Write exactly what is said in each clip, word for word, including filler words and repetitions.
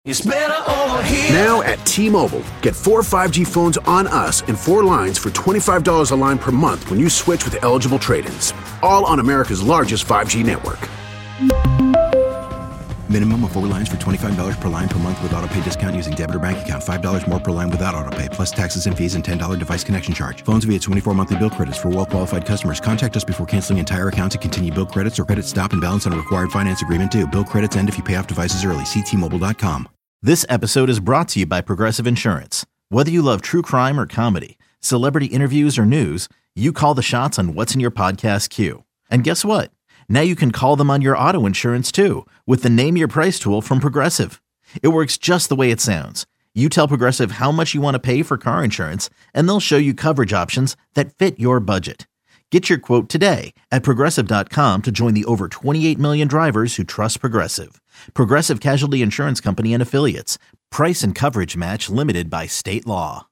It's better over here. Now at T-Mobile, get four five G phones on us and four lines for twenty-five dollars a line per month when you switch with eligible trade-ins. All on America's largest five G network. Minimum of four lines for twenty-five dollars per line per month with autopay discount using debit or bank account. five dollars more per line without autopay, plus taxes and fees and ten dollars device connection charge. Phones via twenty-four monthly bill credits for well-qualified customers. Contact us before canceling entire account to continue bill credits or credit stop and balance on a required finance agreement due. Bill credits end if you pay off devices early. See T Mobile dot com. This episode is brought to you by Progressive Insurance. Whether you love true crime or comedy, celebrity interviews or news, you call the shots on what's in your podcast queue. And guess what? Now you can call them on your auto insurance too with the Name Your Price tool from Progressive. It works just the way it sounds. You tell Progressive how much you want to pay for car insurance, and they'll show you coverage options that fit your budget. Get your quote today at Progressive dot com to join the over twenty-eight million drivers who trust Progressive. Progressive Casualty Insurance Company and Affiliates. Price and coverage match limited by state law.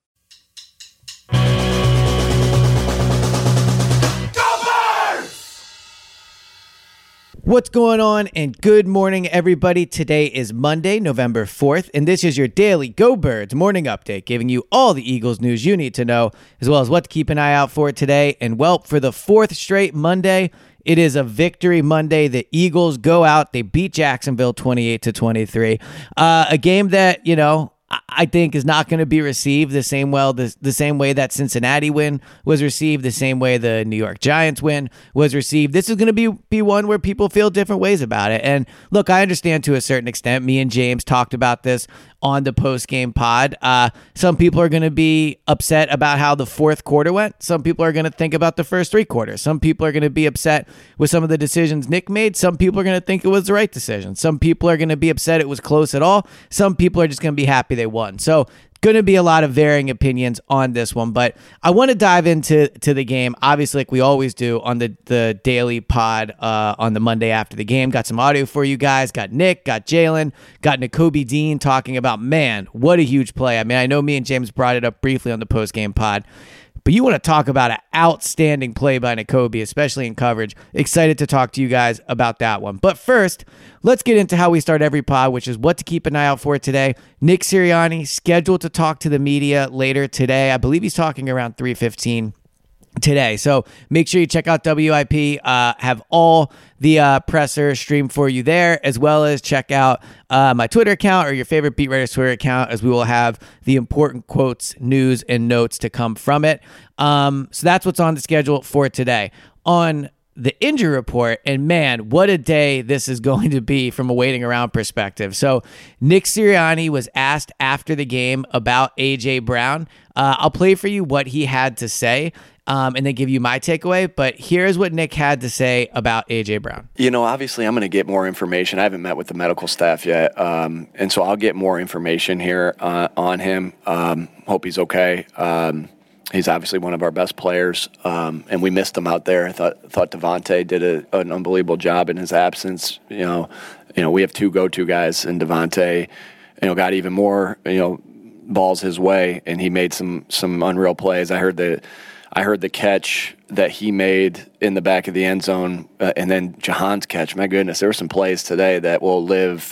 What's going on, and good morning, everybody. Today is Monday, November fourth, and this is your daily Go Birds morning update, giving you all the Eagles news you need to know, as well as what to keep an eye out for today. And well, for the fourth straight Monday, it is a victory Monday. The Eagles go out, they beat Jacksonville twenty-eight to twenty-three. Uh, a game that, you know, I think is not going to be received the same well the, the same way that Cincinnati win was received, the same way the New York Giants win was received. This is going to be be one where people feel different ways about it. And look, I understand to a certain extent. Me and James talked about this on the post-game pod. Uh, some people are going to be upset about how the fourth quarter went. Some people are going to think about the first three quarters. Some people are going to be upset with some of the decisions Nick made. Some people are going to think it was the right decision. Some people are going to be upset it was close at all. Some people are just going to be happy they won. So going to be a lot of varying opinions on this one, but I want to dive into to the game, obviously, like we always do on the, the daily pod uh, on the Monday after the game. Got some audio for you guys. Got Nick, got Jalen, got Nakobe Dean talking about, man, what a huge play. I mean, I know me and James brought it up briefly on the post-game pod, but you want to talk about an outstanding play by Nakobe, especially in coverage. Excited to talk to you guys about that one. But first, let's get into how we start every pod, which is what to keep an eye out for today. Nick Sirianni scheduled to talk to the media later today. I believe he's talking around three fifteen today. So make sure you check out W I P. Uh, have all the uh, presser streamed for you there, as well as check out uh, my Twitter account or your favorite beat writer's Twitter account, as we will have the important quotes, news, and notes to come from it. Um, so that's what's on the schedule for today. On the injury report, and man, what a day this is going to be from a waiting around perspective. So Nick Sirianni was asked after the game about A J Brown. Uh, I'll play for you what he had to say. Um, and then give you my takeaway. But here's what Nick had to say about A J Brown. You know, obviously I'm going to get more information. I haven't met with the medical staff yet. Um, and so I'll get more information here uh, on him. Um, hope he's okay. Um, he's obviously one of our best players. Um, and we missed him out there. I thought, thought Devontae did a, an unbelievable job in his absence. You know, you know, we have two go-to guys, and Devontae, you know, got even more, you know, balls his way, and he made some, some unreal plays. I heard the, I heard the catch that he made in the back of the end zone, uh, and then Jahan's catch. My goodness, there were some plays today that will live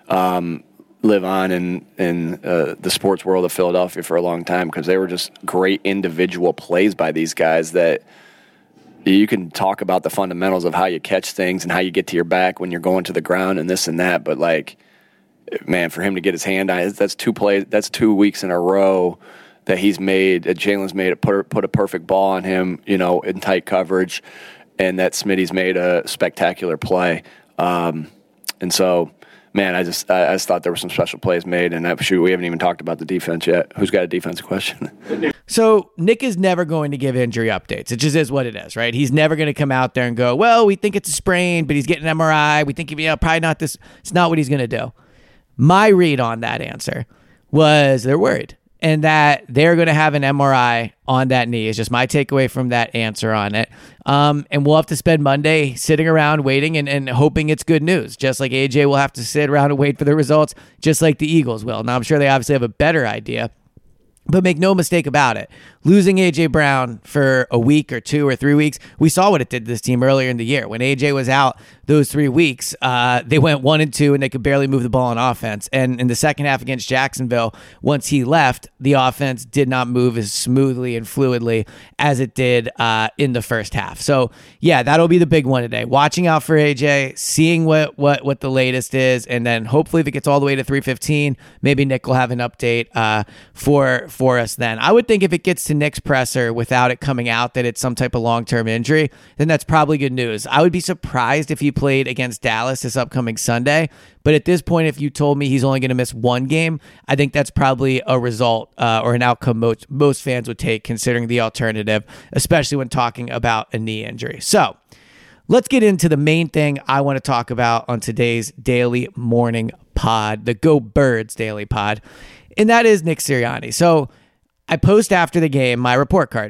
um, live on in, in uh, the sports world of Philadelphia for a long time, because they were just great individual plays by these guys that you can talk about the fundamentals of how you catch things and how you get to your back when you're going to the ground and this and that. But, like, man, for him to get his hand on it, that's two plays, that's two weeks in a row that he's made, that Jalen's made, it put, put a perfect ball on him, you know, in tight coverage, and that Smitty's made a spectacular play. Um, and so, man, I just I just thought there were some special plays made, and that, shoot, we haven't even talked about the defense yet. Who's got a defensive question? So Nick is never going to give injury updates. It just is what it is, right? He's never going to come out there and go, well, we think it's a sprain, but he's getting an M R I. We think, you know, probably not this. It's not what he's going to do. My read on that answer was they're worried, and that they're going to have an M R I on that knee. Is just my takeaway from that answer on it. Um, and we'll have to spend Monday sitting around waiting and, and hoping it's good news. Just like A J will have to sit around and wait for the results, just like the Eagles will. Now, I'm sure they obviously have a better idea. But make no mistake about it, losing A J Brown for a week or two or three weeks, we saw what it did to this team earlier in the year. When A J was out those three weeks, uh, they went one and two and they could barely move the ball on offense. And in the second half against Jacksonville, once he left, the offense did not move as smoothly and fluidly as it did uh, in the first half. So yeah, that'll be the big one today. Watching out for A J, seeing what what what the latest is, and then hopefully if it gets all the way to three fifteen, maybe Nick will have an update uh, for for us then. I would think if it gets to Nick's presser without it coming out that it's some type of long-term injury, then that's probably good news. I would be surprised if he played against Dallas this upcoming Sunday. But at this point, if you told me he's only going to miss one game, I think that's probably a result uh, or an outcome most, most fans would take considering the alternative, especially when talking about a knee injury. So let's get into the main thing I want to talk about on today's daily morning pod, the Go Birds daily pod, and that is Nick Sirianni. So I post after the game my report card,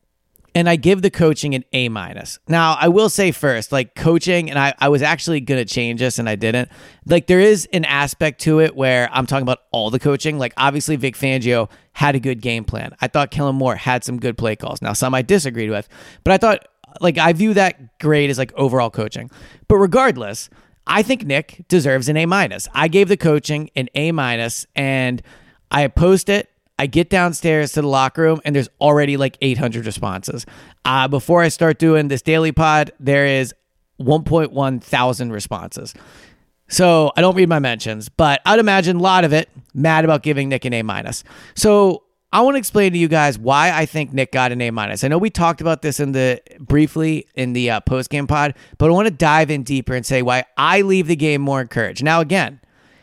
and I give the coaching an A minus. Now, I will say first, like coaching, and I, I was actually going to change this and I didn't. Like there is an aspect to it where I'm talking about all the coaching. Like obviously Vic Fangio had a good game plan. I thought Kellen Moore had some good play calls. Now, some I disagreed with, but I thought like I view that grade as like overall coaching. But regardless, I think Nick deserves an A minus. I gave the coaching an A minus and I post it. I get downstairs to the locker room and there's already like eight hundred responses. Uh, before I start doing this daily pod, there is one point one thousand responses. So I don't read my mentions, but I'd imagine a lot of it mad about giving Nick an A minus. So I want to explain to you guys why I think Nick got an A minus. I know we talked about this in the briefly in the uh, post game pod, but I want to dive in deeper and say why I leave the game more encouraged. Now, again,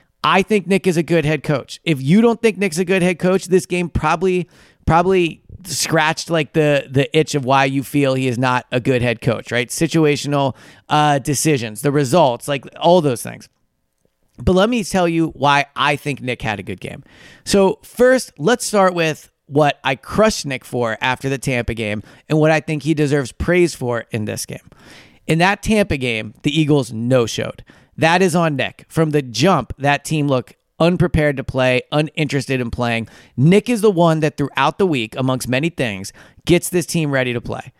I think Nick is a good head coach. If you don't think Nick's a good head coach, this game probably probably scratched like the the itch of why you feel he is not a good head coach, right? Situational uh, decisions, the results, like all those things. But let me tell you why I think Nick had a good game. So first, let's start with what I crushed Nick for after the Tampa game and what I think he deserves praise for in this game. In that Tampa game, the Eagles no-showed. That is on Nick. From the jump, that team looked unprepared to play, uninterested in playing. Nick is the one that throughout the week, amongst many things, gets this team ready to play.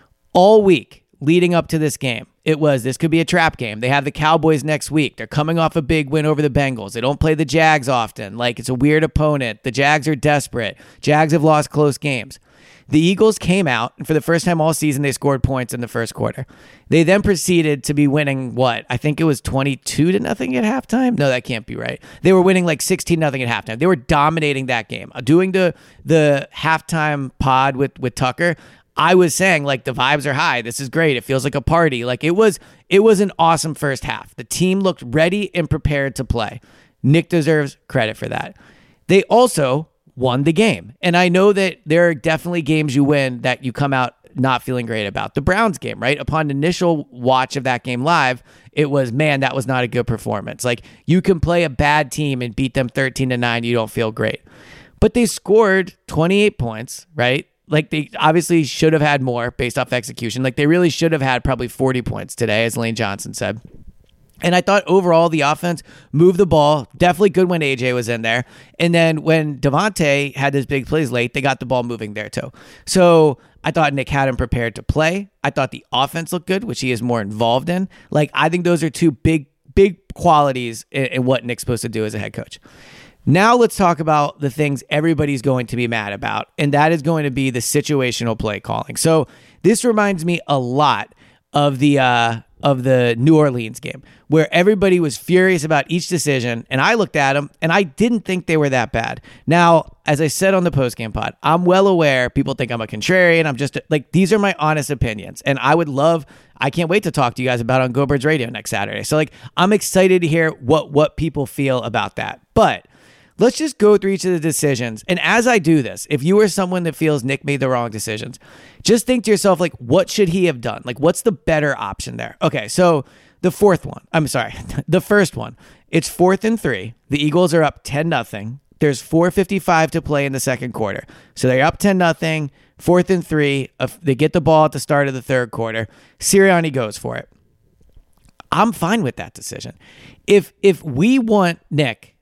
All week leading up to this game, it was, this could be a trap game. They have the Cowboys next week. They're coming off a big win over the Bengals. They don't play the Jags often. Like, it's a weird opponent. The Jags are desperate. Jags have lost close games. The Eagles came out, and for the first time all season, they scored points in the first quarter. They then proceeded to be winning, what? I think it was twenty-two to nothing at halftime? No, that can't be right. They were winning like sixteen nothing at halftime. They were dominating that game. Doing the the halftime pod with, with Tucker, I was saying, like, the vibes are high. This is great. It feels like a party. Like, it was, it was an awesome first half. The team looked ready and prepared to play. Nick deserves credit for that. They also won the game. And I know that there are definitely games you win that you come out not feeling great about. The Browns game, right? Upon initial watch of that game live, it was, man, that was not a good performance. Like, you can play a bad team and beat them thirteen to nine, you don't feel great. But they scored twenty-eight points, right? Like, they obviously should have had more based off execution. Like, they really should have had probably forty points today, as Lane Johnson said. And I thought overall the offense moved the ball. Definitely good when A J was in there. And then when Devontae had his big plays late, they got the ball moving there too. So I thought Nick had him prepared to play. I thought the offense looked good, which he is more involved in. Like, I think those are two big, big qualities in, in what Nick's supposed to do as a head coach. Now let's talk about the things everybody's going to be mad about, and that is going to be the situational play calling. So this reminds me a lot of the uh, of the New Orleans game, where everybody was furious about each decision, and I looked at them, and I didn't think they were that bad. Now, as I said on the postgame pod, I'm well aware people think I'm a contrarian. I'm just, like, these are my honest opinions, and I would love, I can't wait to talk to you guys about it on Go Birds Radio next Saturday. So, like, I'm excited to hear what what people feel about that. But let's just go through each of the decisions. And as I do this, if you are someone that feels Nick made the wrong decisions, just think to yourself, like, what should he have done? Like, what's the better option there? Okay, so the fourth one, I'm sorry, the first one, it's fourth and three. The Eagles are up ten nothing. There's four fifty-five to play in the second quarter. So they're up ten nothing, fourth and three. They get the ball at the start of the third quarter. Sirianni goes for it. I'm fine with that decision. If if we want Nick,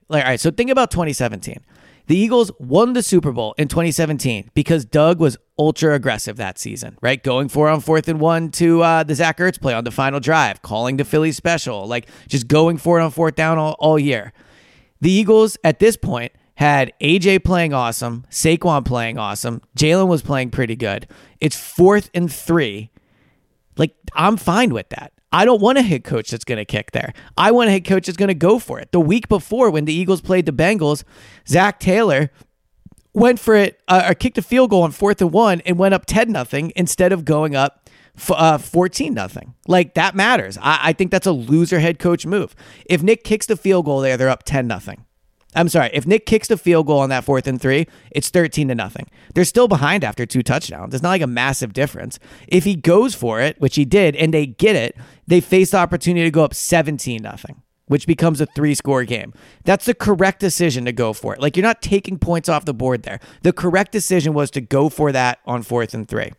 like, all right, so think about twenty seventeen. The Eagles won the Super Bowl in twenty seventeen because Doug was ultra aggressive that season, right? Going for on fourth and one to uh, the Zach Ertz play on the final drive, calling the Philly special, like just going for it on fourth down all, all year. The Eagles at this point had A J playing awesome, Saquon playing awesome, Jalen was playing pretty good. It's fourth and three. Like, I'm fine with that. I don't want a head coach that's going to kick there. I want a head coach that's going to go for it. The week before, when the Eagles played the Bengals, Zach Taylor went for it, uh, or kicked a field goal on fourth and one and went up ten nothing instead of going up f- uh, fourteen nothing. Like, that matters. I-, I think that's a loser head coach move. If Nick kicks the field goal there, they're up ten nothing. I'm sorry. If Nick kicks the field goal on that fourth and three, it's thirteen to nothing. They're still behind after two touchdowns. It's not like a massive difference. If he goes for it, which he did, and they get it, they face the opportunity to go up seventeen nothing, which becomes a three-score game. That's the correct decision to go for it. Like, you're not taking points off the board there. The correct decision was to go for that on fourth and three.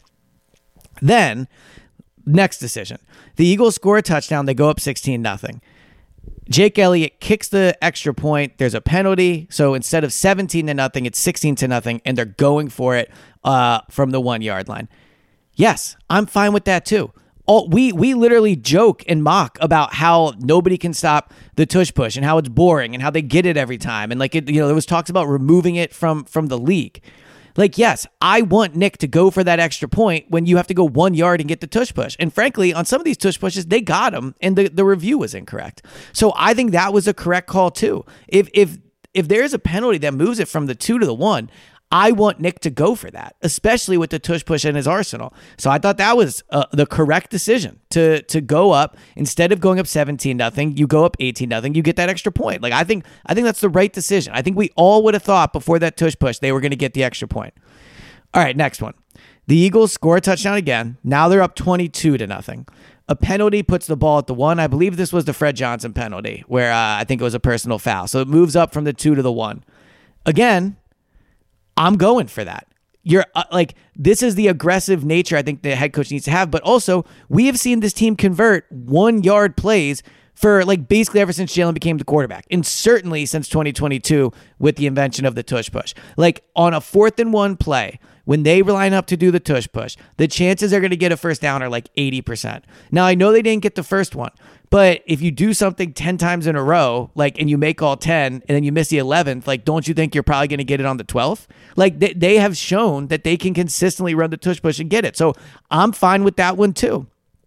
Then, next decision. The Eagles score a touchdown. They go up sixteen nothing. Jake Elliott kicks the extra point. There's a penalty. So instead of seventeen to nothing, it's sixteen to nothing, and they're going for it uh, from the one yard line. Yes, I'm fine with that too. All, we we literally joke and mock about how nobody can stop the tush push and how it's boring and how they get it every time. And like it, you know, there was talks about removing it from from the league. Like, yes, I want Nick to go for that extra point when you have to go one yard and get the tush push. And frankly, on some of these tush pushes, they got him and the, the review was incorrect. So I think that was a correct call too. If if if there's a penalty that moves it from the two to the one, I want Nick to go for that, especially with the tush push in his arsenal. So I thought that was uh, the correct decision to to go up. Instead of going up seventeen nothing, you go up eighteen nothing, you get that extra point. Like I think I think that's the right decision. I think we all would have thought before that tush push they were going to get the extra point. All right, next one. The Eagles score a touchdown again. Now they're up twenty-two to nothing. A penalty puts the ball at the one. I believe this was the Fred Johnson penalty where uh, I think it was a personal foul. So it moves up from the two to the one. Again, I'm going for that. You're uh, like, this is the aggressive nature I think the head coach needs to have. But also, we have seen this team convert one yard plays for like basically ever since Jalen became the quarterback. And certainly since twenty twenty-two with the invention of the tush push. Like on a fourth and one play, when they line up to do the tush push, the chances they're going to get a first down are like eighty percent. Now, I know they didn't get the first one, but if you do something ten times in a row, like, and you make all ten and then you miss the eleventh, like, don't you think you're probably going to get it on the twelfth? Like, they, they have shown that they can consistently run the tush push and get it. So I'm fine with that one too.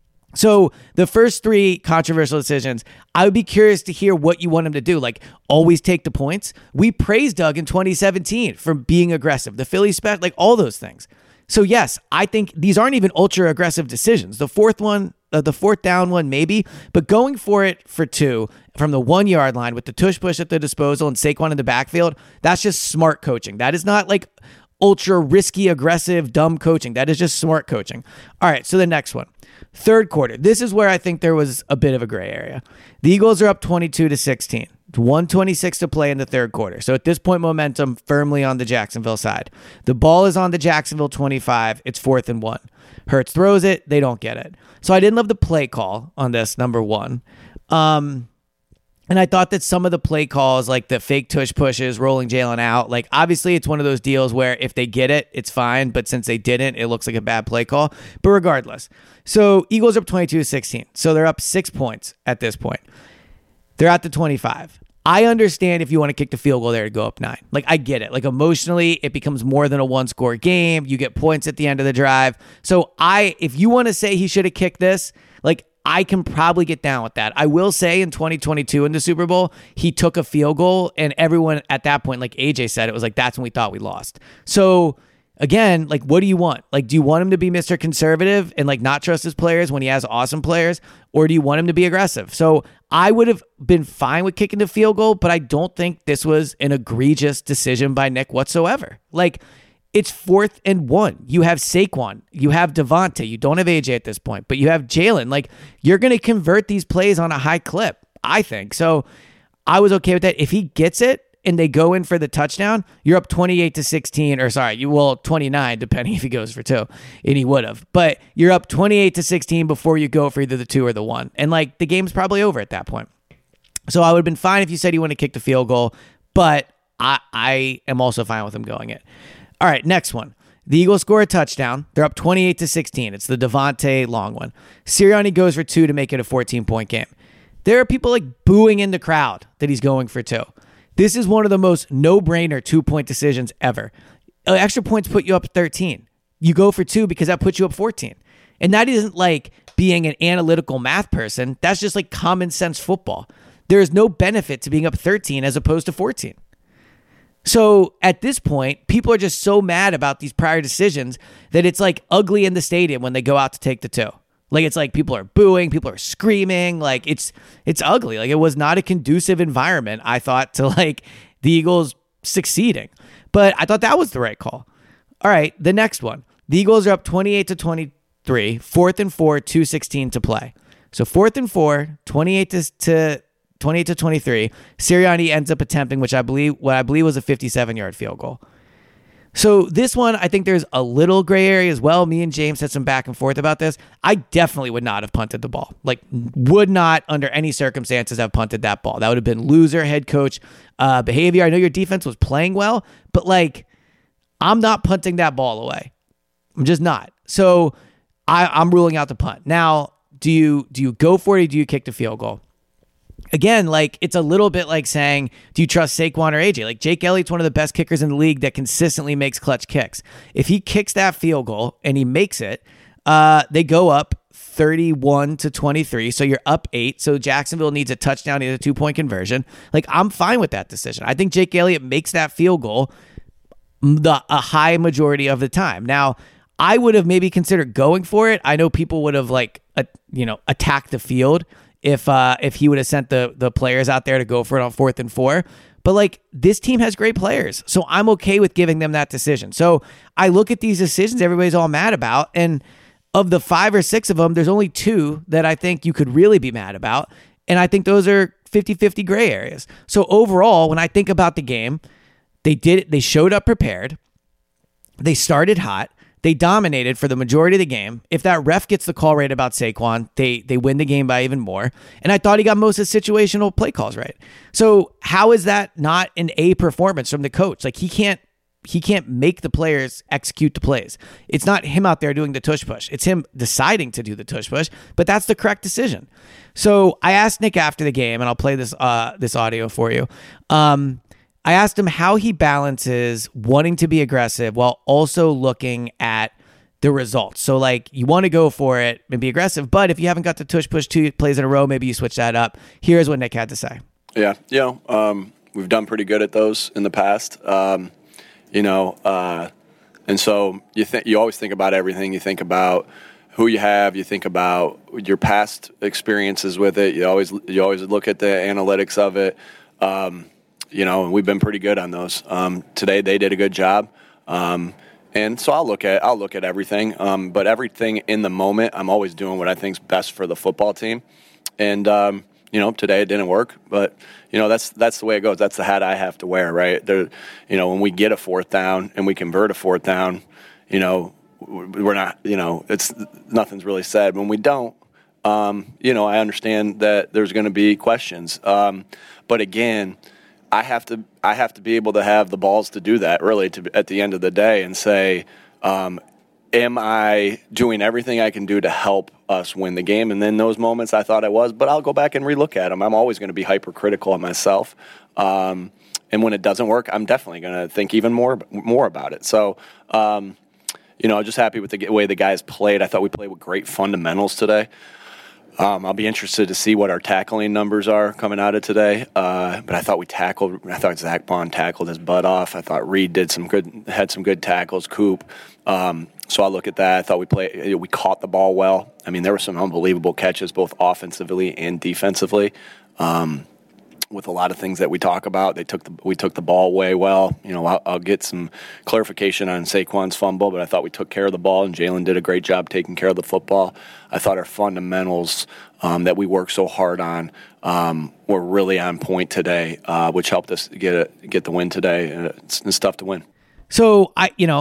So the first three controversial decisions, I would be curious to hear what you want him to do. Like, always take the points. We praised Doug in twenty seventeen for being aggressive. The Philly special, like all those things. So yes, I think these aren't even ultra aggressive decisions. The fourth one, uh, the fourth down one, maybe, but going for it for two from the one yard line with the tush push at the disposal and Saquon in the backfield, that's just smart coaching. That is not like ultra risky, aggressive, dumb coaching. That is just smart coaching. All right, so the next one. Third quarter. This is where I think there was a bit of a gray area. The Eagles are up twenty-two to sixteen. one twenty-six to play in the third quarter. So at this point, momentum firmly on the Jacksonville side. The ball is on the Jacksonville twenty-five. It's fourth and one. Hurts throws it. They don't get it. So I didn't love the play call on this, number one. Um, and I thought that some of the play calls, like the fake tush pushes, rolling Jalen out, like obviously it's one of those deals where if they get it, it's fine. But since they didn't, it looks like a bad play call. But regardless, so Eagles are up twenty-two to sixteen. So they're up six points at this point. They're at the twenty-five. I understand if you want to kick the field goal there to go up nine. Like, I get it. Like, emotionally, it becomes more than a one-score game. You get points at the end of the drive. So I, if you want to say he should have kicked this, like, I can probably get down with that. I will say in twenty twenty-two in the Super Bowl, he took a field goal, and everyone at that point, like A J said, it was like, that's when we thought we lost. So again, like, what do you want? Like, do you want him to be Mister Conservative and like not trust his players when he has awesome players? Or do you want him to be aggressive? So I would have been fine with kicking the field goal, but I don't think this was an egregious decision by Nick whatsoever. Like, it's fourth and one. You have Saquon. You have Devontae. You don't have A J at this point, but you have Jalen. Like, you're going to convert these plays on a high clip, I think. So I was okay with that. If he gets it and they go in for the touchdown, you're up twenty-eight to sixteen, or sorry, you will twenty-nine, depending if he goes for two, and he would have. But you're up twenty-eight to sixteen before you go for either the two or the one. And like, the game's probably over at that point. So I would have been fine if you said you want to kick the field goal, but I, I am also fine with him going it. All right, next one. The Eagles score a touchdown. They're up twenty-eight to sixteen. It's the Devontae long one. Sirianni goes for two to make it a fourteen-point game. There are people like booing in the crowd that he's going for two. This is one of the most no-brainer two-point decisions ever. Extra points put you up thirteen. You go for two because that puts you up fourteen. And that isn't like being an analytical math person. That's just like common sense football. There is no benefit to being up thirteen as opposed to fourteen. So at this point, people are just so mad about these prior decisions that it's like ugly in the stadium when they go out to take the two. Like it's like people are booing, people are screaming, like it's it's ugly. Like it was not a conducive environment, I thought, to like the Eagles succeeding. But I thought that was the right call. All right, the next one. The Eagles are up twenty-eight to twenty-three, fourth and four, two sixteen to play. So fourth and four, twenty-eight to twenty-eight to twenty-three. Sirianni ends up attempting, which I believe what I believe was a fifty-seven-yard field goal. So this one, I think there's a little gray area as well. Me and James had some back and forth about this. I definitely would not have punted the ball. Like, would not, under any circumstances, have punted that ball. That would have been loser head coach uh, behavior. I know your defense was playing well, but, like, I'm not punting that ball away. I'm just not. So I, I'm ruling out the punt. Now, do you do you go for it or do you kick the field goal? Again, like it's a little bit like saying, do you trust Saquon or A J? Like Jake Elliott's one of the best kickers in the league that consistently makes clutch kicks. If he kicks that field goal and he makes it, uh, they go up thirty-one to twenty-three. So you're up eight. So Jacksonville needs a touchdown, needs a two-point conversion. Like I'm fine with that decision. I think Jake Elliott makes that field goal the a high majority of the time. Now, I would have maybe considered going for it. I know people would have like, uh, you know, attacked the field if uh, if he would have sent the the players out there to go for it on fourth and four. But like this team has great players, so I'm okay with giving them that decision. So I look at these decisions everybody's all mad about, and of the five or six of them, there's only two that I think you could really be mad about, and I think those are fifty-fifty gray areas. So overall, when I think about the game, they did they showed up prepared. They started hot. They dominated for the majority of the game. If that ref gets the call right about Saquon, they they win the game by even more. And I thought he got most of the situational play calls right. So how is that not an A performance from the coach? Like he can't he can't make the players execute the plays. It's not him out there doing the tush push. It's him deciding to do the tush push, but that's the correct decision. So I asked Nick after the game, and I'll play this uh, this audio for you. Um, I asked him how he balances wanting to be aggressive while also looking at the results. So like you want to go for it and be aggressive, but if you haven't got the tush push two plays in a row, maybe you switch that up. Here's what Nick had to say. Yeah, you know, um, we've done pretty good at those in the past. Um, you know, uh, and so you think you always think about everything. You think about who you have. You think about your past experiences with it. You always you always look at the analytics of it. Um, You know, we've been pretty good on those. Um, today they did a good job, um, and so I'll look at I'll look at everything. Um, but everything in the moment, I'm always doing what I think's best for the football team. And um, you know, today it didn't work, but you know that's that's the way it goes. That's the hat I have to wear, right? There, you know, when we get a fourth down and we convert a fourth down, you know, we're not, you know, it's nothing's really said. When we don't, um, you know, I understand that there's going to be questions, um, but again. I have to I have to be able to have the balls to do that, really, to, at the end of the day and say, um, am I doing everything I can do to help us win the game? And in those moments, I thought I was, but I'll go back and relook at them. I'm always going to be hypercritical of myself. Um, and when it doesn't work, I'm definitely going to think even more more about it. So, um, you know, I'm just happy with the way the guys played. I thought we played with great fundamentals today. Um, I'll be interested to see what our tackling numbers are coming out of today. Uh, but I thought we tackled. I thought Zach Bond tackled his butt off. I thought Reed did some good, had some good tackles. Coop. Um, so I look at that. I thought we played. We caught the ball well. I mean, there were some unbelievable catches, both offensively and defensively. Um, with a lot of things that we talk about, they took the we took the ball way well. You know, I'll, I'll get some clarification on Saquon's fumble, but I thought we took care of the ball, and Jalen did a great job taking care of the football. I thought our fundamentals um, that we worked so hard on um, were really on point today, uh, which helped us get a, get the win today. And it's, it's tough to win. So I, you know,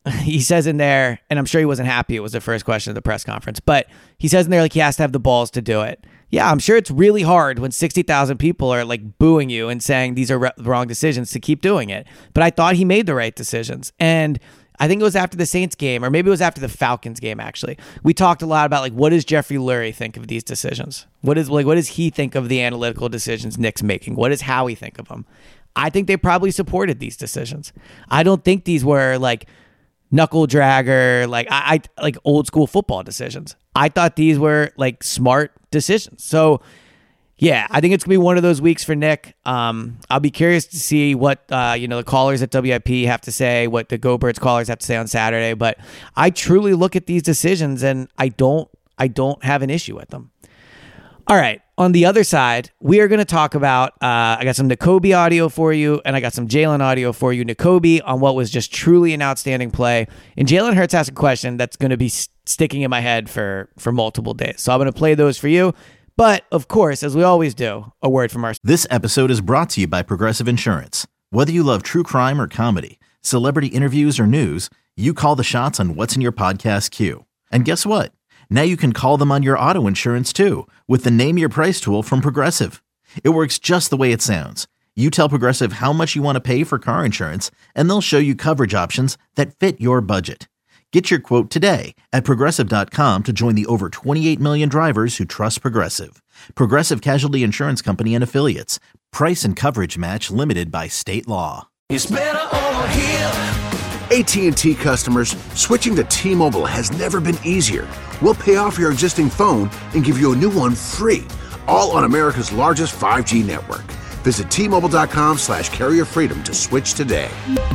he says in there, and I'm sure he wasn't happy it was the first question of the press conference, but he says in there like he has to have the balls to do it. Yeah, I'm sure it's really hard when sixty thousand people are like booing you and saying these are re- wrong decisions to keep doing it. But I thought he made the right decisions. And I think it was after the Saints game, or maybe it was after the Falcons game, actually. We talked a lot about like, what does Jeffrey Lurie think of these decisions? What is like, what does he think of the analytical decisions Nick's making? What does Howie think of them? I think they probably supported these decisions. I don't think these were like knuckle dragger, like I, I like old school football decisions. I thought these were like smart decisions. So yeah, I think it's gonna be one of those weeks for Nick. Um, I'll be curious to see what uh, you know the callers at W I P have to say, what the Go Birds callers have to say on Saturday. But I truly look at these decisions and I don't, I don't have an issue with them. All right, on the other side, we are going to talk about, uh, I got some Nakobe audio for you, and I got some Jalen audio for you. Nakobe on what was just truly an outstanding play. And Jalen Hurts asked a question that's going to be st- sticking in my head for, for multiple days. So I'm going to play those for you. But, of course, as we always do, a word from our... This episode is brought to you by Progressive Insurance. Whether you love true crime or comedy, celebrity interviews or news, you call the shots on what's in your podcast queue. And guess what? Now you can call them on your auto insurance too with the Name Your Price tool from Progressive. It works just the way it sounds. You tell Progressive how much you want to pay for car insurance, and they'll show you coverage options that fit your budget. Get your quote today at Progressive dot com to join the over twenty-eight million drivers who trust Progressive. Progressive Casualty Insurance Company and Affiliates. Price and coverage match limited by state law. It's better over here. A T and T customers, switching to T-Mobile has never been easier. We'll pay off your existing phone and give you a new one free, all on America's largest five G network. Visit T Mobile dot com slash carrier freedom to switch today.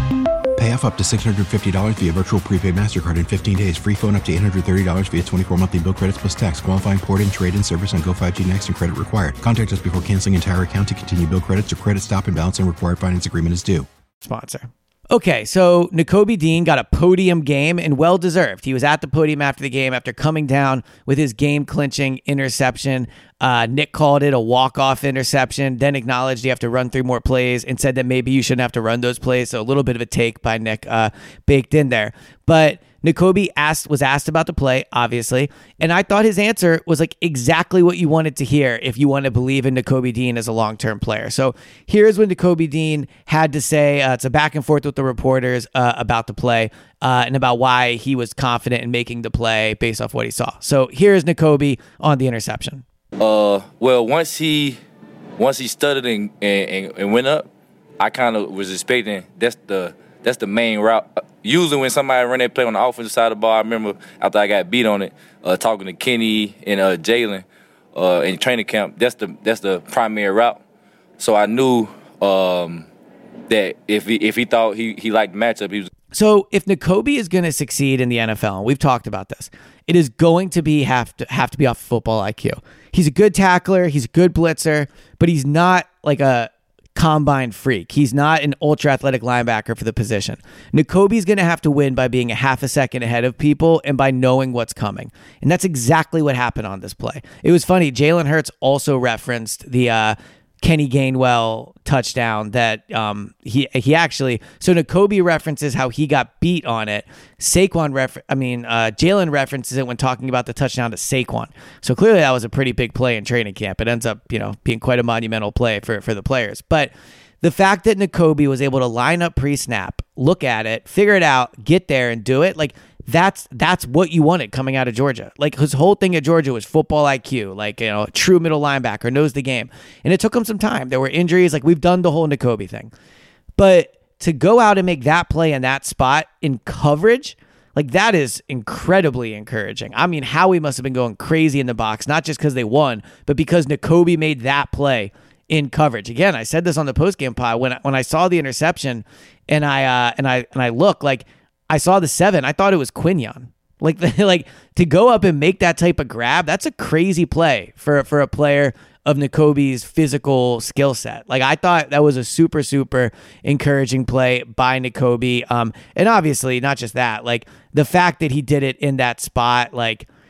Pay off up to six hundred fifty dollars via virtual prepaid MasterCard in fifteen days. Free phone up to eight hundred thirty dollars via twenty-four monthly bill credits plus tax. Qualifying port and trade-in service on Go five G Next and credit required. Contact us before canceling entire account to continue bill credits or credit stop and balance and required finance agreement is due. Sponsor. Okay, so Nakobe Dean got a podium game and well-deserved. He was at the podium after the game after coming down with his game-clinching interception. Uh, Nick called it a walk-off interception, then acknowledged you have to run through more plays and said that maybe you shouldn't have to run those plays. So a little bit of a take by Nick uh, baked in there. But Nakobe asked was asked about the play, obviously, and I thought his answer was like exactly what you wanted to hear if you want to believe in Nakobe Dean as a long-term player. So here's what Nakobe Dean had to say. Uh, it's a back and forth with the reporters uh, about the play uh, and about why he was confident in making the play based off what he saw. So here's Nakobe on the interception. Uh, well, once he once he stuttered and and, and went up, I kind of was expecting that's the that's the main route. Usually when somebody run that play on the offensive side of the ball, I remember after I got beat on it, uh, talking to Kenny and uh, Jalen uh, in training camp, that's the that's the primary route. So I knew um, that if he if he thought he, he liked the matchup, he was. So if Nakobe is going to succeed in the N F L, and we've talked about this, it is going to be have to have to be off football I Q. He's a good tackler, he's a good blitzer, but he's not like a combine freak. He's not an ultra athletic linebacker for the position. Nakobe's going to have to win by being a half a second ahead of people and by knowing what's coming. And that's exactly what happened on this play. It was funny. Jalen Hurts also referenced the uh, Kenny Gainwell touchdown that um, he he actually, so Nakobe references how he got beat on it. Saquon, refer- I mean, uh, Jalen references it when talking about the touchdown to Saquon. So clearly that was a pretty big play in training camp. It ends up, you know, being quite a monumental play for, for the players. But the fact that Nakobe was able to line up pre-snap, look at it, figure it out, get there and do it, like, That's that's what you wanted coming out of Georgia. Like his whole thing at Georgia was football I Q, like, you know, true middle linebacker, knows the game. And it took him some time. There were injuries. Like we've done the whole Nakobe thing. But to go out and make that play in that spot in coverage, like that is incredibly encouraging. I mean, Howie must have been going crazy in the box, not just because they won, but because Nakobe made that play in coverage. Again, I said this on the postgame pod when I, when I saw the interception and I uh, and I and I look like. I saw the seven. I thought it was Quinion. Like, the, like to go up and make that type of grab, that's a crazy play for, for a player of Nakobe's physical skill set. Like, I thought that was a super, super encouraging play by Nakobe. Um, and obviously, not just that, like the fact that he did it in that spot, like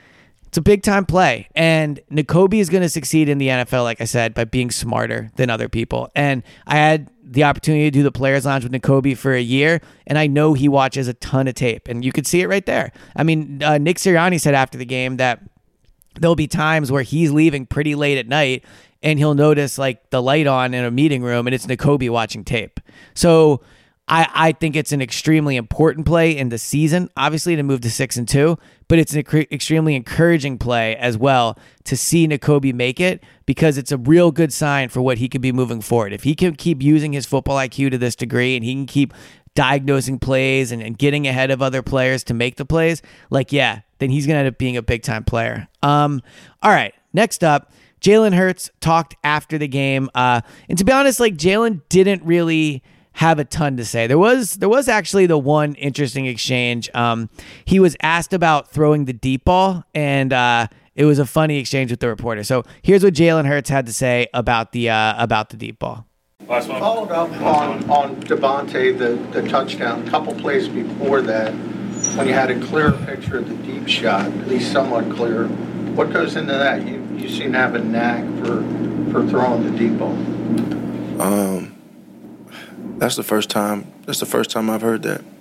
It's a big time play, and Nakobe is going to succeed in the N F L, like I said, by being smarter than other people. And I had the opportunity to do the Players Lounge with Nakobe for a year, and I know he watches a ton of tape, and you could see it right there. I mean, uh, Nick Sirianni said after the game that there'll be times where he's leaving pretty late at night, and he'll notice like the light on in a meeting room, and it's Nakobe watching tape. So I, I think it's an extremely important play in the season, obviously, to move to six and two, but it's an ec- extremely encouraging play as well to see Nakobe make it, because it's a real good sign for what he could be moving forward. If he can keep using his football I Q to this degree, and he can keep diagnosing plays and, and getting ahead of other players to make the plays, like, yeah, then he's going to end up being a big time player. Um, all right, next up, Jalen Hurts talked after the game. Uh, and to be honest, like, Jalen didn't really have a ton to say. There was there was actually the one interesting exchange. Um, he was asked about throwing the deep ball, and uh, it was a funny exchange with the reporter. So here's what Jalen Hurts had to say about the uh, about the deep ball. Last one. Followed up on on Devontae, the the touchdown. A couple plays before that, when you had a clear picture of the deep shot, at least somewhat clear. What goes into that? You you seem to have a knack for for throwing the deep ball. Um. That's the first time. That's the first time I've heard that.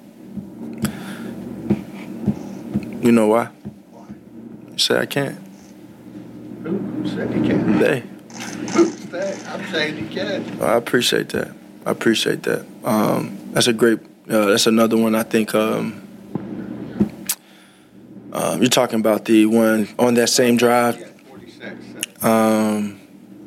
You know why? Why? You say I can't. Who said you can't? They. Who's they? I'm saying you can. I appreciate that. I appreciate that. Um, that's a great. Uh, that's another one. I think. Um, uh, you're talking about the one on that same drive. Yeah, forty-six. Um.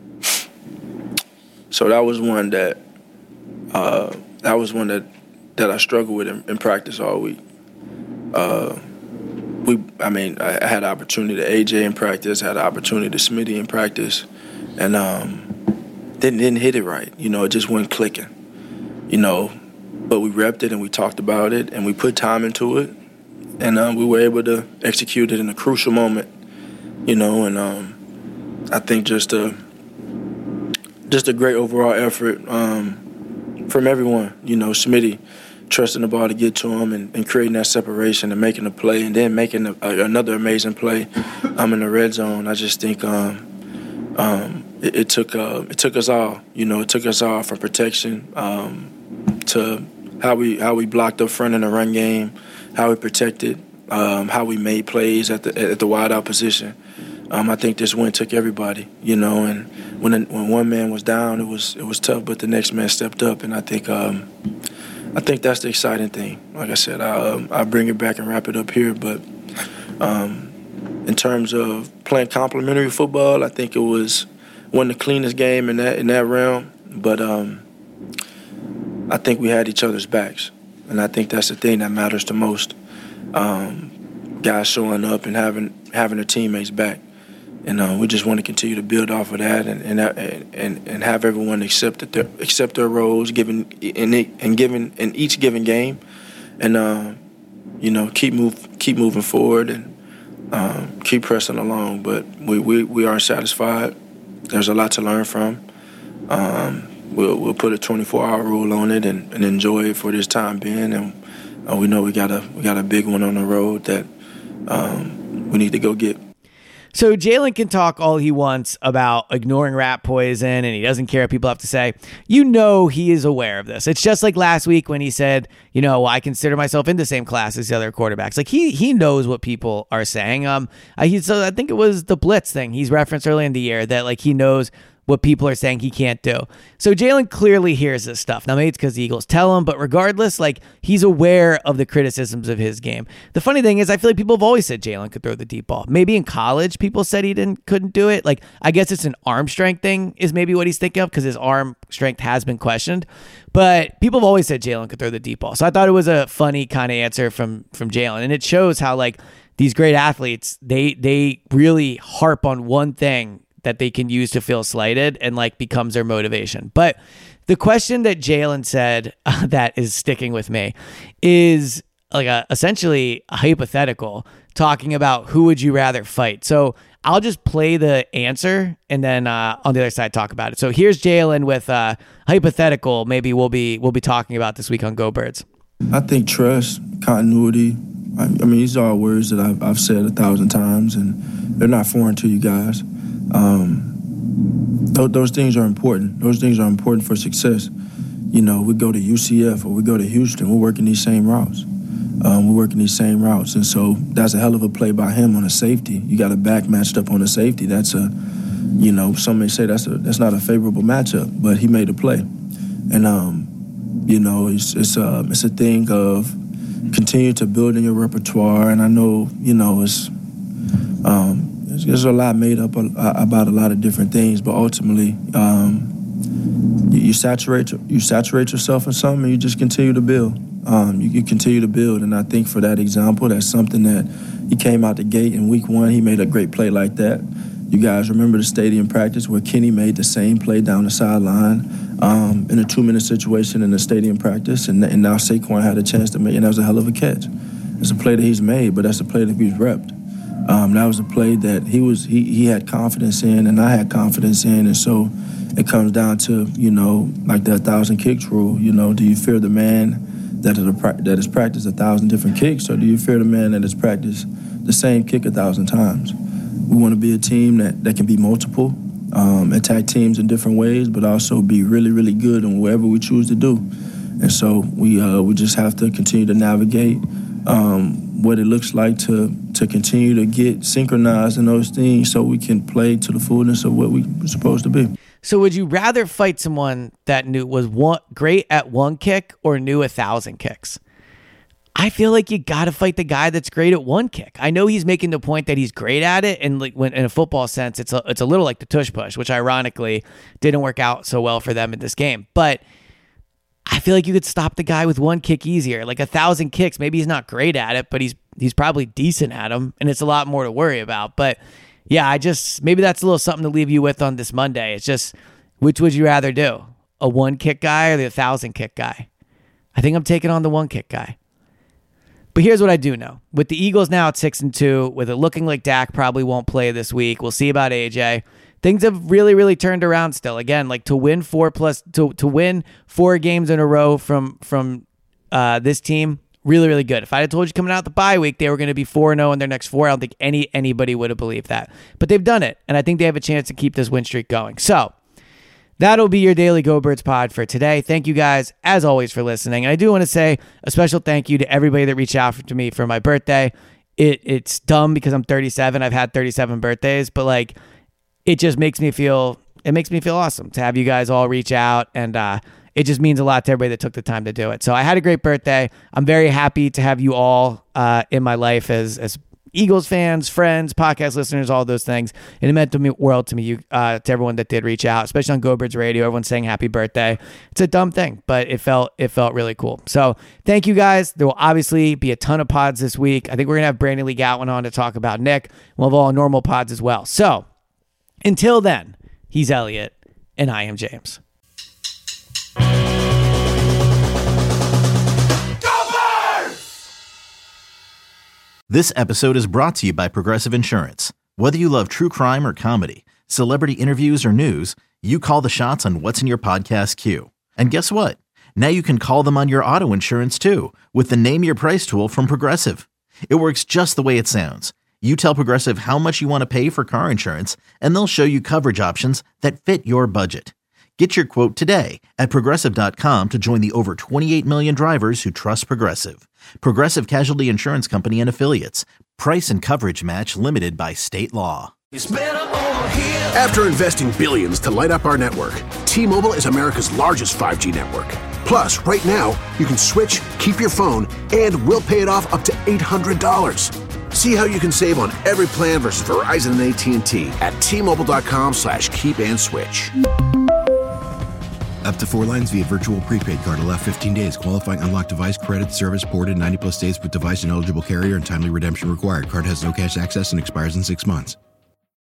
So that was one that. Uh, that was one that, that I struggled with in, in practice all week. Uh, we, I mean, I, I had the opportunity to A J in practice, had the opportunity to Smitty in practice, and um, didn't didn't hit it right. You know, it just wasn't clicking. You know, but we repped it and we talked about it and we put time into it, and uh, we were able to execute it in a crucial moment. You know, and um, I think just a just a great overall effort. Um, From everyone, you know, Smitty trusting the ball to get to him and, and creating that separation and making a play, and then making a, a, another amazing play. I'm in the red zone. I just think um, um, it, it took uh, it took us all. You know, it took us all from protection um, to how we how we blocked up front in the run game, how we protected, um, how we made plays at the at the wide out position. Um, I think this win took everybody, you know, and when when one man was down, it was it was tough, but the next man stepped up, and I think um, I think that's the exciting thing. Like I said, I um, I bring it back and wrap it up here, but um, in terms of playing complementary football, I think it was one of the cleanest game in that in that realm, but um, I think we had each other's backs, and I think that's the thing that matters the most. Um, guys showing up and having having their teammates back. And uh, we just want to continue to build off of that, and and and, and have everyone accept that their, accept their roles, given in and given in each given game, and uh, you know keep move keep moving forward and um, keep pressing along. But we, we, we aren't satisfied. There's a lot to learn from. Um, we'll we'll put a twenty-four hour rule on it and, and enjoy it for this time being. And uh, we know we got a we got a big one on the road that um, we need to go get. So Jalen can talk all he wants about ignoring rat poison, and he doesn't care what people have to say. You know he is aware of this. It's just like last week when he said, you know, well, I consider myself in the same class as the other quarterbacks. Like he he knows what people are saying. Um, I, he, so I think it was the blitz thing he's referenced early in the year that like he knows what people are saying he can't do. So Jalen clearly hears this stuff. Now maybe it's because the Eagles tell him, but regardless, like he's aware of the criticisms of his game. The funny thing is I feel like people have always said Jalen could throw the deep ball. Maybe in college people said he didn't couldn't do it. Like I guess it's an arm strength thing is maybe what he's thinking of because his arm strength has been questioned. But people have always said Jalen could throw the deep ball. So I thought it was a funny kind of answer from from Jalen. And it shows how like these great athletes, they they really harp on one thing that they can use to feel slighted and like becomes their motivation. But the question that Jalen said uh, that is sticking with me is like a, essentially a hypothetical talking about who would you rather fight. So I'll just play the answer and then uh, on the other side talk about it. So here's Jalen with a hypothetical. Maybe we'll be we'll be talking about this week on Go Birds. I think trust, continuity. I, I mean, these are all words that I've, I've said a thousand times, and they're not foreign to you guys. Um, th- those things are important. Those things are important for success. You know, we go to U C F or we go to Houston, we're working these same routes. Um, we're working these same routes. And so that's a hell of a play by him on a safety. You got a back matched up on a safety. That's a, you know, some may say that's a that's not a favorable matchup, but he made a play. And, um, you know, it's it's a, it's a thing of continue to build in your repertoire. And I know, you know, it's, um, there's, there's a lot made up about a lot of different things, but ultimately, um, you, you saturate you saturate yourself in something and you just continue to build. Um, you, you continue to build, and I think for that example, that's something that he came out the gate in week one. He made a great play like that. You guys remember the stadium practice where Kenny made the same play down the sideline um, in a two-minute situation in the stadium practice, and, and now Saquon had a chance to make, and that was a hell of a catch. It's a play that he's made, but that's a play that he's repped. Um, that was a play that he was he, he had confidence in, and I had confidence in, and so it comes down to, you know, like that thousand kicks rule. You know, do you fear the man that is, that has practiced a thousand different kicks, or do you fear the man that has practiced the same kick a thousand times? We want to be a team that, that can be multiple, um, attack teams in different ways, but also be really, really good in whatever we choose to do. And so we uh, we just have to continue to navigate um, what it looks like to to continue to get synchronized in those things so we can play to the fullness of what we're supposed to be. So would you rather fight someone that knew was one, great at one kick or knew a thousand kicks? I feel like you got to fight the guy that's great at one kick. I know he's making the point that he's great at it, and like when in a football sense, it's a, it's a little like the tush push, which ironically didn't work out so well for them in this game. But I feel like you could stop the guy with one kick easier. Like a thousand kicks, maybe he's not great at it, but he's he's probably decent at them, and it's a lot more to worry about. But yeah, I just, maybe that's a little something to leave you with on this Monday. It's just, which would you rather do? A one kick guy or the thousand kick guy? I think I'm taking on the one kick guy. But here's what I do know. With the Eagles now at six and two, with it looking like Dak probably won't play this week, we'll see about A J. Things have really, really turned around still. Again, like to win four plus, to, to win four games in a row from, from uh, this team, really, really good. If I had told you coming out the bye week they were going to be four and oh in their next four, I don't think any anybody would have believed that. But they've done it, and I think they have a chance to keep this win streak going. So that'll be your Daily Go Birds pod for today. Thank you guys, as always, for listening. And I do want to say a special thank you to everybody that reached out to me for my birthday. It It's dumb because I'm thirty-seven. I've had thirty-seven birthdays, but like it just makes me feel, it makes me feel awesome to have you guys all reach out, and uh, it just means a lot to everybody that took the time to do it. So I had a great birthday. I'm very happy to have you all uh, in my life as as Eagles fans, friends, podcast listeners, all those things. And it meant the world to me, you, uh, to everyone that did reach out, especially on Go Birds Radio. Everyone's saying happy birthday. It's a dumb thing, but it felt it felt really cool. So thank you guys. There will obviously be a ton of pods this week. I think we're going to have Brandon Lee Gowan on to talk about Nick. We'll have all normal pods as well. So until then, he's Elliot, and I am James. This episode is brought to you by Progressive Insurance. Whether you love true crime or comedy, celebrity interviews or news, you call the shots on what's in your podcast queue. And guess what? Now you can call them on your auto insurance too with the Name Your Price tool from Progressive. It works just the way it sounds. You tell Progressive how much you want to pay for car insurance, and they'll show you coverage options that fit your budget. Get your quote today at Progressive dot com to join the over twenty-eight million drivers who trust Progressive. Progressive Casualty Insurance Company and Affiliates. Price and coverage match limited by state law. It's better over here. After investing billions to light up our network, T-Mobile is America's largest five G network. Plus, right now, you can switch, keep your phone, and we'll pay it off up to eight hundred dollars. See how you can save on every plan versus Verizon and A T and T at T-Mobile.com slash keep and switch. Up to four lines via virtual prepaid card. Allow fifteen days. Qualifying unlocked device credit service ported ninety plus days with device and eligible carrier and timely redemption required. Card has no cash access and expires in six months.